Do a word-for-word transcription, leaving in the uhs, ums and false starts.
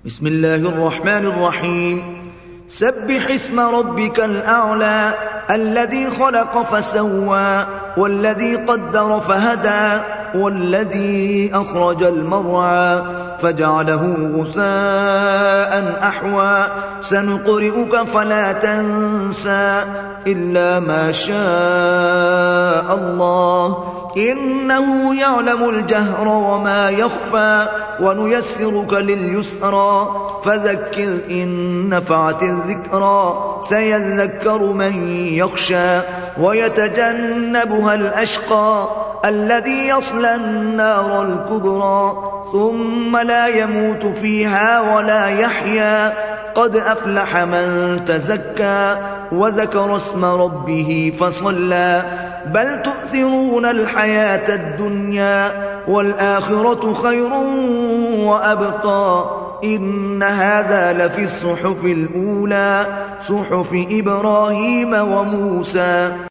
بسم الله الرحمن الرحيم سبح اسم ربك الأعلى الذي خلق فسوى والذي قدر فهدى والذي أخرج المرعى فجعله غثاء أحوى سنقرئك فلا تنسى إلا ما شاء الله إنه يعلم الجهر وما يخفى ونيسرك لليسرى فذكر إن نفعت الذكرى سيذكر من يخشى ويتجنبها الأشقى الذي يصلى النار الكبرى ثم لا يموت فيها ولا يحيا قد أفلح من تزكى وذكر اسم ربه فصلى بل تؤثرون الحياة الدنيا والآخرة خير وأبقى إن هذا لفي الصحف الأولى صحف إبراهيم وموسى.